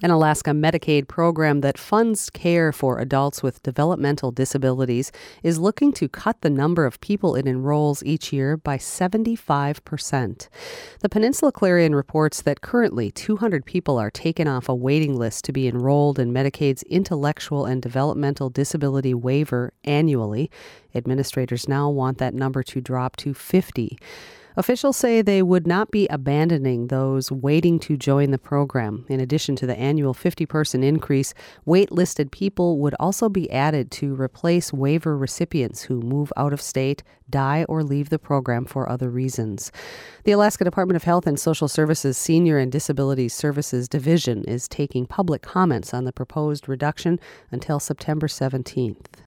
An Alaska Medicaid program that funds care for adults with developmental disabilities is looking to cut the number of people it enrolls each year by 75%. The Peninsula Clarion reports that currently 200 people are taken off a waiting list to be enrolled in Medicaid's intellectual and developmental disability waiver annually. Administrators now want that number to drop to 50. Officials say they would not be abandoning those waiting to join the program. In addition to the annual 50-person increase, wait-listed people would also be added to replace waiver recipients who move out of state, die, or leave the program for other reasons. The Alaska Department of Health and Social Services Senior and Disability Services Division is taking public comments on the proposed reduction until September 17th.